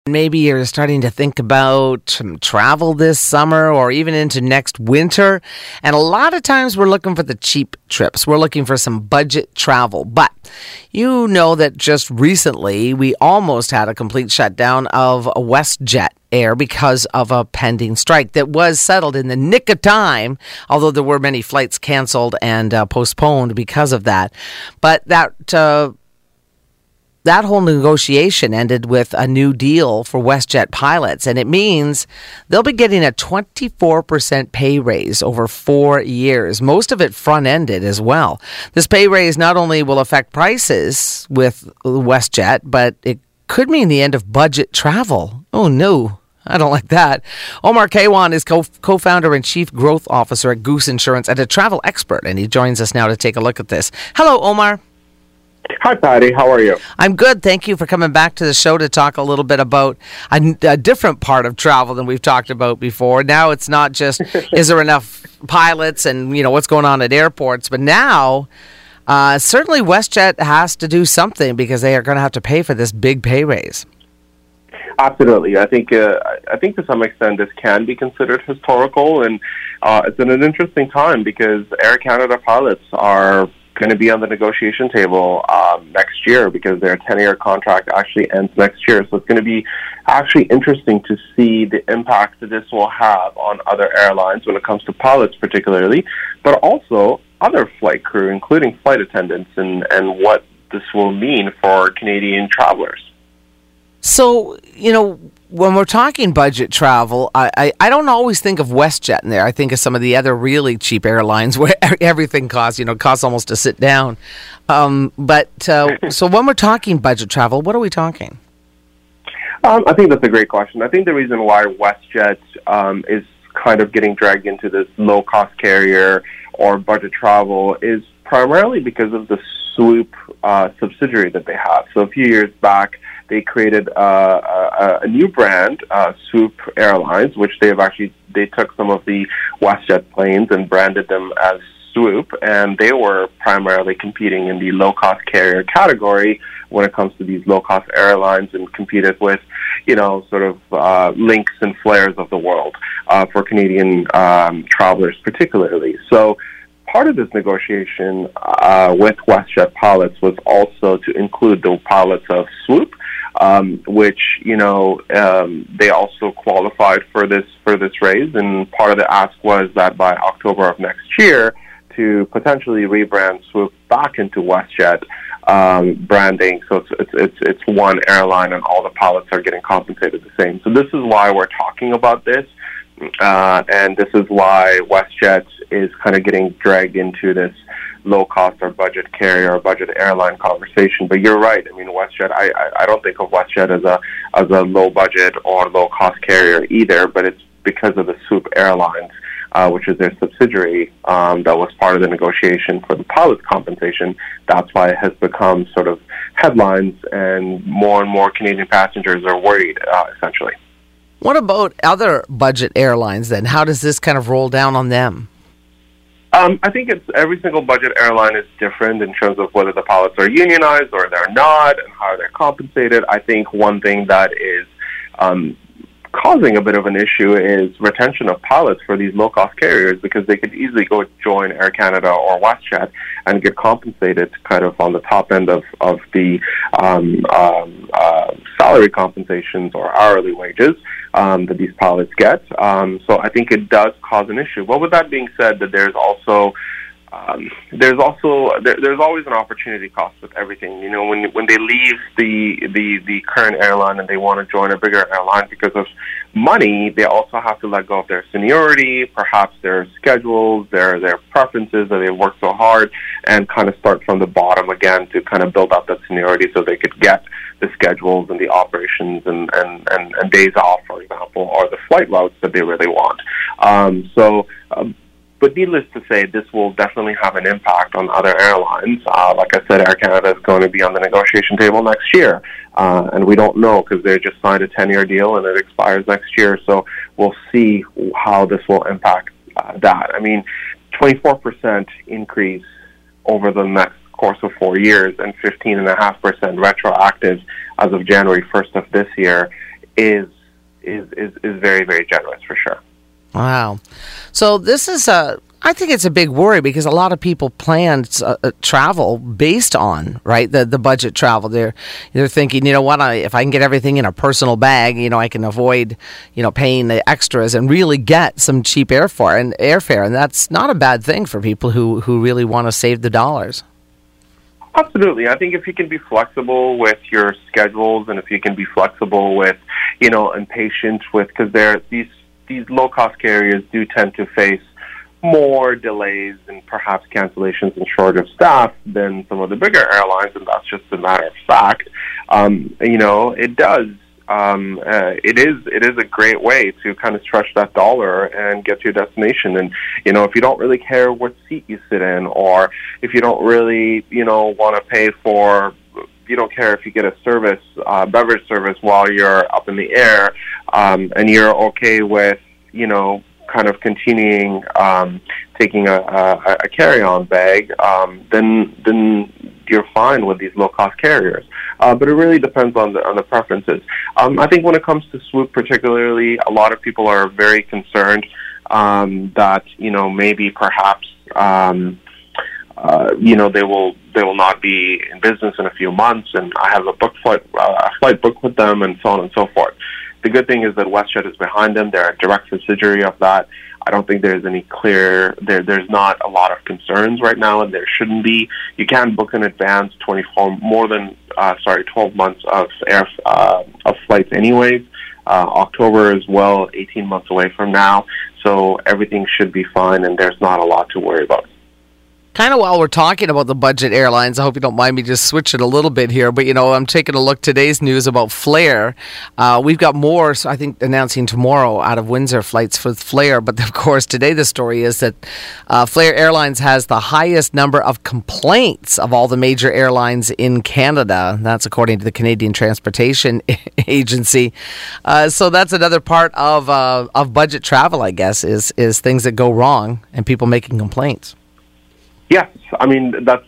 Maybe you're starting to think about some travel this summer or even into next winter. And a lot of times we're looking for the cheap trips. We're looking for some budget travel. But you know that just recently we almost had a complete shutdown of WestJet Air because of a pending strike that was settled in the nick of time, although there were many flights canceled and postponed because of that. But that whole negotiation ended with a new deal for WestJet pilots, and it means they'll be getting a 24% pay raise over 4 years, most of it front-ended as well. This pay raise not only will affect prices with WestJet, but it could mean the end of budget travel. Oh, no. I don't like that. Omar Kaywan is co-founder and chief growth officer at Goose Insurance and a travel expert, and he joins us now to take a look at this. Hello, Omar. Hi, Patty. How are you? I'm good. Thank you for coming back to the show to talk a little bit about a different part of travel than we've talked about before. Now it's not just, is there enough pilots and, what's going on at airports, but now certainly WestJet has to do something because they are going to have to pay for this big pay raise. Absolutely. I think to some extent this can be considered historical, and it's in an interesting time because Air Canada pilots are going to be on the negotiation table next year because their 10-year contract actually ends next year. So it's going to be actually interesting to see the impact that this will have on other airlines when it comes to pilots particularly, but also other flight crew, including flight attendants, and what this will mean for Canadian travelers. So, when we're talking budget travel, I don't always think of WestJet in there. I think of some of the other really cheap airlines where everything costs almost to sit down. So when we're talking budget travel, what are we talking? I think that's a great question. I think the reason why WestJet is kind of getting dragged into this low-cost carrier or budget travel is primarily because of the Swoop subsidiary that they have. So a few years back, they created a new brand, Swoop Airlines, which they took some of the WestJet planes and branded them as Swoop, and they were primarily competing in the low-cost carrier category when it comes to these low-cost airlines, and competed with, Lynx and Flairs of the world for Canadian travelers particularly. So part of this negotiation with WestJet pilots was also to include the pilots of Swoop, which they also qualified for this raise, and part of the ask was that by October of next year to potentially rebrand Swoop back into WestJet branding, so it's one airline and all the pilots are getting compensated the same. So this is why we're talking about this, and this is why WestJet is kind of getting dragged into this low-cost or budget carrier or budget airline conversation. But you're right. I mean, WestJet, I don't think of WestJet as a low-budget or low-cost carrier either, but it's because of the Swoop Airlines, which is their subsidiary, that was part of the negotiation for the pilot's compensation. That's why it has become sort of headlines, and more Canadian passengers are worried, essentially. What about other budget airlines then? How does this kind of roll down on them? I think every single budget airline is different in terms of whether the pilots are unionized or they're not, and how they're compensated. I think one thing that is causing a bit of an issue is retention of pilots for these low-cost carriers, because they could easily go join Air Canada or WestJet and get compensated kind of on the top end of the salary compensations or hourly wages that these pilots get. So I think it does cause an issue. But with that being said, that there's always an opportunity cost with everything. When they leave the current airline and they want to join a bigger airline because of money, they also have to let go of their seniority, perhaps their schedules, their preferences that they worked so hard, and kind of start from the bottom again to kind of build up that seniority so they could get the schedules and the operations and days off, for example, or the flight routes that they really want. But needless to say, this will definitely have an impact on other airlines. Like I said, Air Canada is going to be on the negotiation table next year, and we don't know because they just signed a 10-year deal and it expires next year. So we'll see how this will impact that. I mean, 24% increase over the next course of 4 years and 15.5% retroactive as of January 1st of this year is very, very generous for sure. Wow. So this is I think it's a big worry because a lot of people plan travel based on, right, the budget travel. They're thinking, you know what, if I can get everything in a personal bag, I can avoid, paying the extras and really get some cheap airfare. And that's not a bad thing for people who really want to save the dollars. Absolutely. I think if you can be flexible with your schedules and if you can be flexible with, and patient with, because these low-cost carriers do tend to face more delays and perhaps cancellations and shortage of staff than some of the bigger airlines, and that's just a matter of fact. It does. It is a great way to kind of stretch that dollar and get to your destination. And if you don't really care what seat you sit in, or if you don't really want to pay for, you don't care if you get a service, beverage service while you're up in the air, and you're okay with kind of continuing taking a carry-on bag, then you're fine with these low-cost carriers. But it really depends on the preferences. I think when it comes to Swoop particularly, a lot of people are very concerned that maybe perhaps they will not be in business in a few months, and I have a flight booked with them, and so on and so forth. The good thing is that WestJet is behind them. They're a direct subsidiary of that. I don't think there's any there's not a lot of concerns right now, and there shouldn't be. You can book in advance 12 months of flights anyways. October is 18 months away from now, so everything should be fine, and there's not a lot to worry about. Kind of while we're talking about the budget airlines, I hope you don't mind me just switching a little bit here, but I'm taking a look today's news about Flair. We've got more, I think, announcing tomorrow out of Windsor flights for Flair, but of course today the story is that Flair Airlines has the highest number of complaints of all the major airlines in Canada. That's according to the Canadian Transportation Agency. So that's another part of budget travel, I guess, is things that go wrong and people making complaints. Yes, I mean, that's,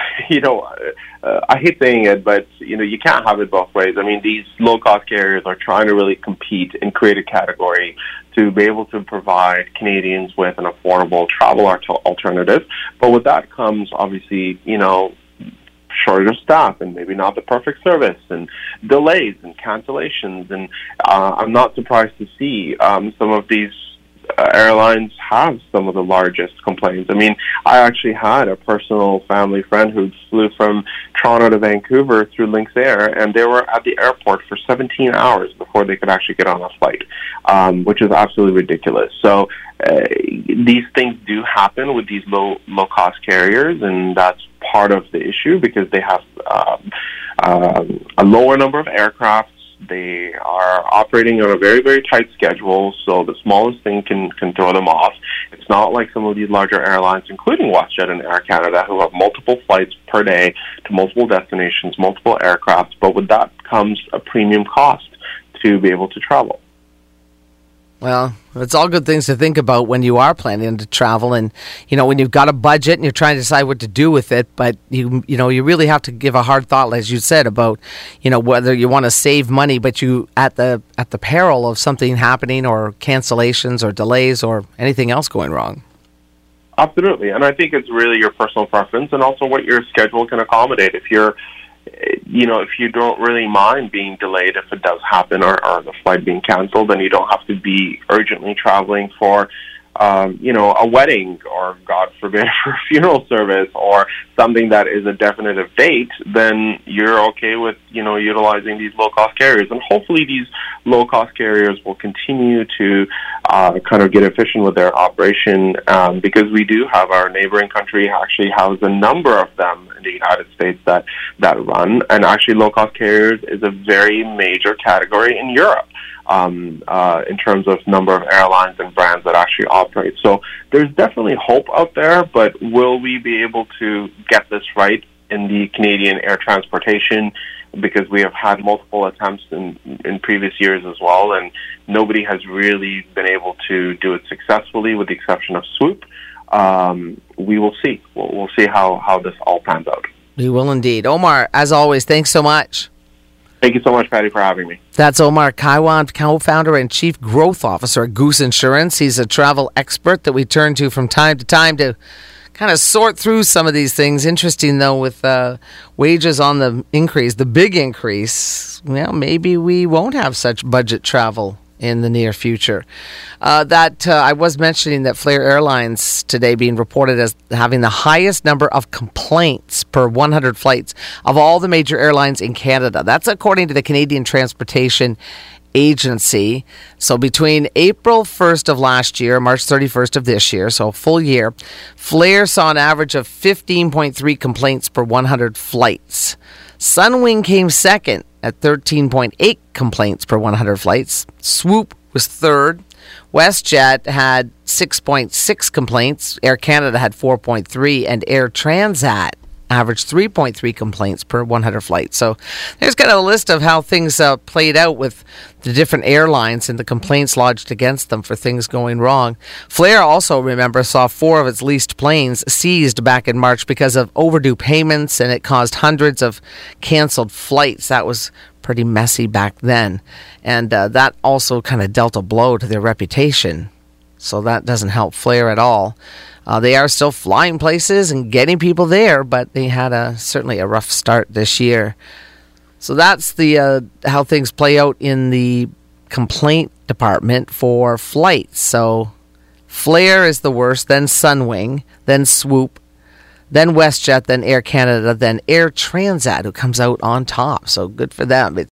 I hate saying it, but, you can't have it both ways. I mean, these low-cost carriers are trying to really compete and create a category to be able to provide Canadians with an affordable travel alternative. But with that comes, obviously, shortage of staff and maybe not the perfect service and delays and cancellations. And I'm not surprised to see some of these airlines have some of the largest complaints. I mean, I actually had a personal family friend who flew from Toronto to Vancouver through Lynx Air, and they were at the airport for 17 hours before they could actually get on a flight, which is absolutely ridiculous. So these things do happen with these low-cost carriers, and that's part of the issue because they have a lower number of aircraft. They are operating on a very, very tight schedule, so the smallest thing can throw them off. It's not like some of these larger airlines, including WestJet and Air Canada, who have multiple flights per day to multiple destinations, multiple aircraft, but with that comes a premium cost to be able to travel. Well, it's all good things to think about when you are planning to travel, and when you've got a budget and you're trying to decide what to do with it. But you really have to give a hard thought, as you said, about whether you want to save money, but you at the peril of something happening or cancellations or delays or anything else going wrong. Absolutely, and I think it's really your personal preference and also what your schedule can accommodate. If you don't really mind being delayed if it does happen or the flight being canceled, then you don't have to be urgently traveling for, a wedding or, God forbid, for a funeral service or something that is a definitive date, then you're okay with, utilizing these low-cost carriers. And hopefully these low-cost carriers will continue to kind of get efficient with their operation because we do have our neighboring country actually has a number of them in the United States that run. And actually low-cost carriers is a very major category in Europe. In terms of number of airlines and brands that actually operate. So there's definitely hope out there, but will we be able to get this right in the Canadian air transportation? Because we have had multiple attempts in previous years as well, and nobody has really been able to do it successfully with the exception of Swoop. We will see. We'll see how this all pans out. We will indeed. Omar, as always, thanks so much. Thank you so much, Patty, for having me. That's Omar Kaiwan, co-founder and chief growth officer at Goose Insurance. He's a travel expert that we turn to from time to time to kind of sort through some of these things. Interesting, though, with wages on the increase, the big increase, well, maybe we won't have such budget travel in the near future. I was mentioning that Flair Airlines today being reported as having the highest number of complaints per 100 flights of all the major airlines in Canada. That's according to the Canadian Transportation Agency. So between April 1st of last year, March 31st of this year, so a full year, Flair saw an average of 15.3 complaints per 100 flights. Sunwing came second at 13.8 complaints per 100 flights. Swoop was third. WestJet had 6.6 complaints. Air Canada had 4.3, and Air Transat averaged 3.3 complaints per 100 flights. So there's kind of a list of how things played out with the different airlines and the complaints lodged against them for things going wrong. Flair also, remember, saw 4 of its leased planes seized back in March because of overdue payments, and it caused hundreds of canceled flights. That was pretty messy back then. And that also kind of dealt a blow to their reputation. So that doesn't help Flair at all. They are still flying places and getting people there, but they had certainly a rough start this year. So that's the how things play out in the complaint department for flights. So Flair is the worst, then Sunwing, then Swoop, then WestJet, then Air Canada, then Air Transat, who comes out on top. So good for them.